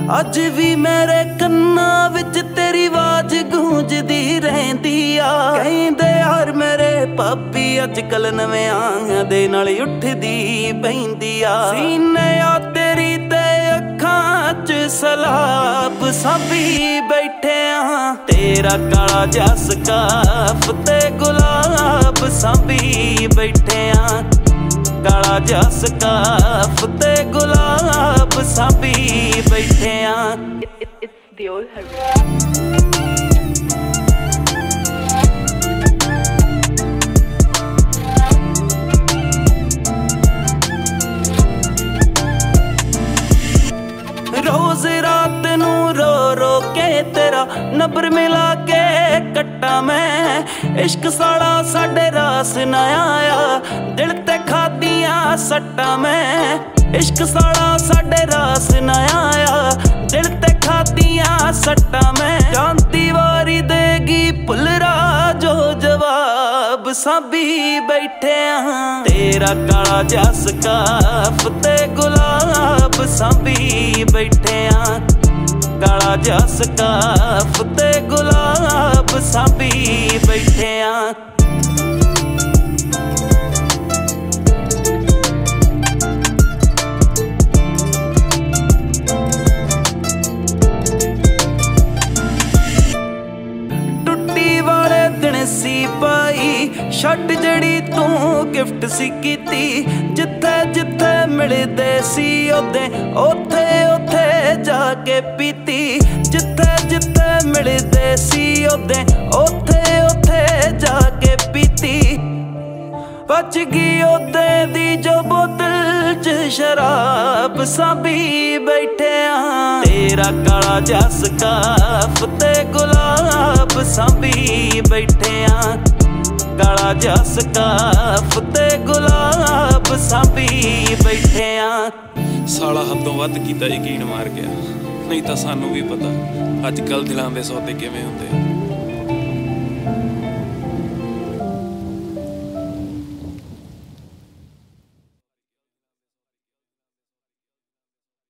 ਅੱਜ ਵੀ ਮੇਰੇ ਕੰਨਾਂ ਵਿੱਚ ਤੇਰੀ ਆਵਾਜ਼ ਗੂੰਜਦੀ ਰਹਿੰਦੀ ਆ। ਕਹਿੰਦੇ ਯਾਰ ਮੇਰੇ ਭਾਬੀ ਅੱਜ ਕੱਲ ਨਵਿਆਂ ਦੇ ਨਾਲ ਉੱਠਦੀ ਬਹਿੰਦੀ ਆ। ਸੀਨੇ ਆ ਤੇਰੀ ਤੇ ਅੱਖਾਂ 'ਚ ਸਲਾਬ ਸਾਂਭੀ ਬੈਠੇ ਆ। ਤੇਰਾ ਕਾਲਾ ਜਿਹਾ ਸਕਾਫ ਤੇ ਗੁਲਾਬ ਸਾਂਭੀ ਬੈਠੇ ਆ। ਕਾਲਾ ਜਿਹਾ ਸਕਾਫ ਤੇ ਗੁਲਾਬ ਸਾਂਭੀ ਬੈਠੇ ਆ। ਰੋਜ਼ ਰਾਤ ਨੂੰ ਰੋ ਰੋ ਕੇ ਤੇਰਾ ਨੰਬਰ ਮਿਲਾ ਕੇ ਕੱਟਾ ਮੈਂ। ਇਸ਼ਕ ਸਾਲਾ ਸਾਡੇ ਰਾਸ ਨਾ ਆਇਆ, ਦਿਲ ਤੇ ਖਾਦੀਆਂ ਸੱਟਾਂ ਮੈਂ। ਇਸ਼ਕ ਸਾਲਾ ਸਾਡੇ ਰਾਸ ਨਾ ਆਇਆ, ਦਿਲ ਤੇ ਖਾਦੀਆਂ ਸੱਟਾਂ ਮੈਂ। ਜਾਂਦੀ ਵਾਰੀ ਦੇਗੀ ਭੁੱਲਰਾ ਜੋ ਜਵਾਬ ਸਾਂਭੀ ਬੈਠੇ ਆ। ਤੇਰਾ ਕਾਲਾ ਜਿਹਾ ਸਕਾਫ ਤੇ ਗੁਲਾਬ ਸਾਂਭੀ ਬੈਠੇ ਆ। ਕਾਲਾ ਜਿਹਾ ਸਕਾਫ ਤੇ ਗੁਲਾਬ ਸਾਂਭੀ ਬੈਠੇ ਆ। ਟੁੱਟੀ ਵਾਲੇ ਦਿਨ ਸੀ ਪਾਈ ਸ਼ਰਟ ਜਿਹੜੀ ਤੂੰ ਗਿਫਟ ਸੀ ਕੀਤੀ। ਜਿੱਥੇ ਜਿੱਥੇ ਮਿਲਦੇ ਸੀ ਉਹਦੇ ਉੱਥੇ ਉੱਥੇ ਜਾ ਕੇ ਪੀਤੀ। ਜਿੱਥੇ ਜਿੱਥੇ ਮਿਲਦੇ ਸੀ ਉਹਦੇ ਉੱਥੇ ਉੱਥੇ ਜਾ ਕੇ ਪੀਤੀ। ਬਚ ਗਈ ਉਹਦੇ ਦੀ ਜੋ ਬੋਤਲ 'ਚ ਸ਼ਰਾਬ ਸਾਂਭੀ ਬੈਠੇ ਆ। ਤੇਰਾ ਕਾਲਾ ਜਿਹਾ ਸਕਾਫ ਤੇ ਗੁਲਾਬ ਸਾਂਭੀ ਬੈਠੇ ਆ। ਕਾਲਾ ਜਿਹਾ ਸਕਾਫ ਤੇ ਗੁਲਾਬ ਸਾਂਭੀ ਬੈਠੇ ਆ। ਸਾਲਾ ਹੱਦੋਂ ਵੱਧ ਕੀਤਾ ਯਕੀਨ ਮਾਰ ਗਿਆ, ਨਹੀਂ ਤਾਂ ਸਾਨੂੰ ਵੀ ਪਤਾ ਅੱਜ ਕੱਲ੍ਹ ਦਿਲਾਂ ਦੇ ਸੌਦੇ ਕਿਵੇਂ ਹੁੰਦੇ।